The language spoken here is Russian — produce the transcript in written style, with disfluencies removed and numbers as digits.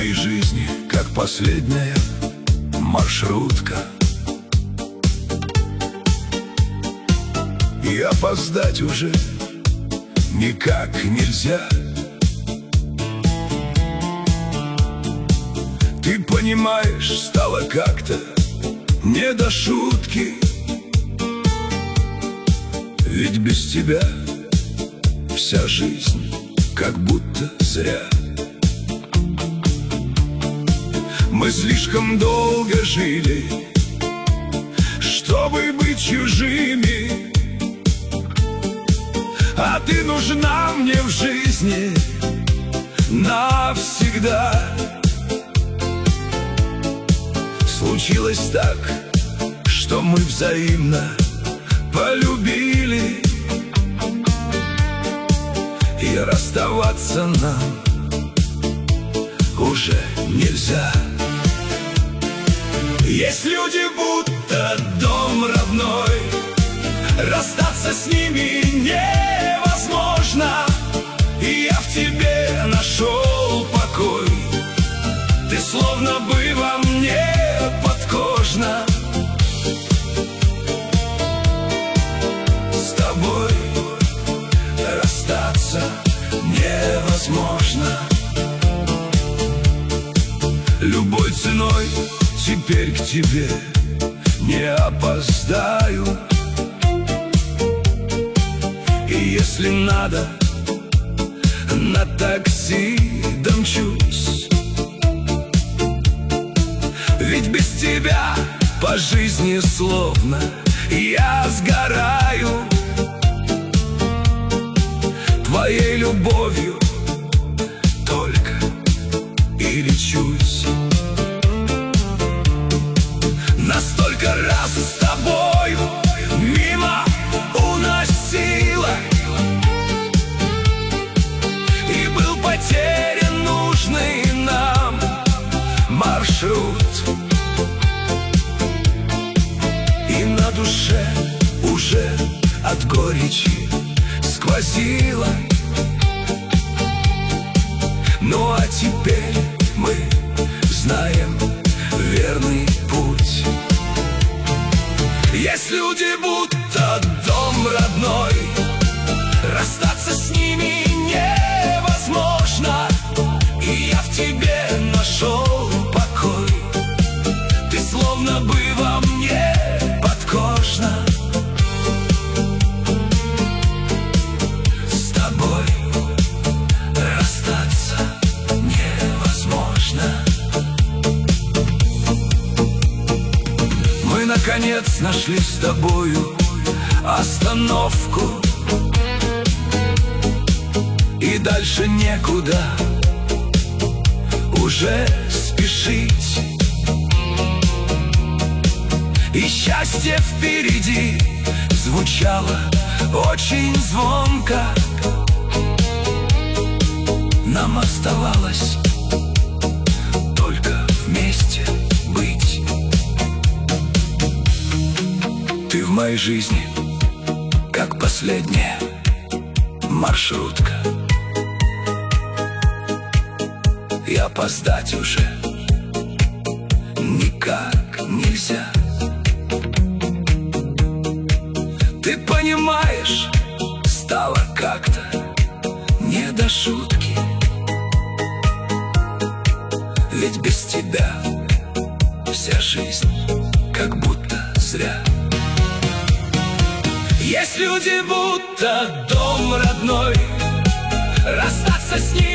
моей жизни, как последняя маршрутка. И опоздать уже никак нельзя. Ты понимаешь, стало как-то не до шутки, ведь без тебя вся жизнь как будто зря. Мы слишком долго жили, чтобы быть чужими, а ты нужна мне в жизни навсегда. Случилось так, что мы взаимно полюбили, и расставаться нам уже нельзя. Есть люди, будто дом родной, расстаться с ними невозможно. И я в тебе нашел покой, ты словно бы во мне подкожна. С тобой расстаться невозможно. Любой ценой теперь к тебе не опоздаю, и если надо, на такси домчусь. Ведь без тебя по жизни словно я сгораю. Твоей любовью только и лечусь. Настолько раз с тобой мимо уносила, и был потерян нужный нам маршрут. И на душе уже от горечи сквозило. Ну а теперь мы знаем верный путь. Есть люди, будто дом родной, расстаться с ними невозможно. И я в тебе нашел покой, ты словно бы во мне подкожна. С тобой расстаться невозможно. Мы наконец нашли с тобою остановку, и дальше некуда уже спешить. И счастье впереди звучало очень звонко. Нам оставалось только вместе быть. Ты в моей жизни, как последняя маршрутка, и опоздать уже никак нельзя. Ты понимаешь, стало как-то не до шутки, ведь без тебя вся жизнь как будто зря. Есть люди, будто дом родной, расстаться с ним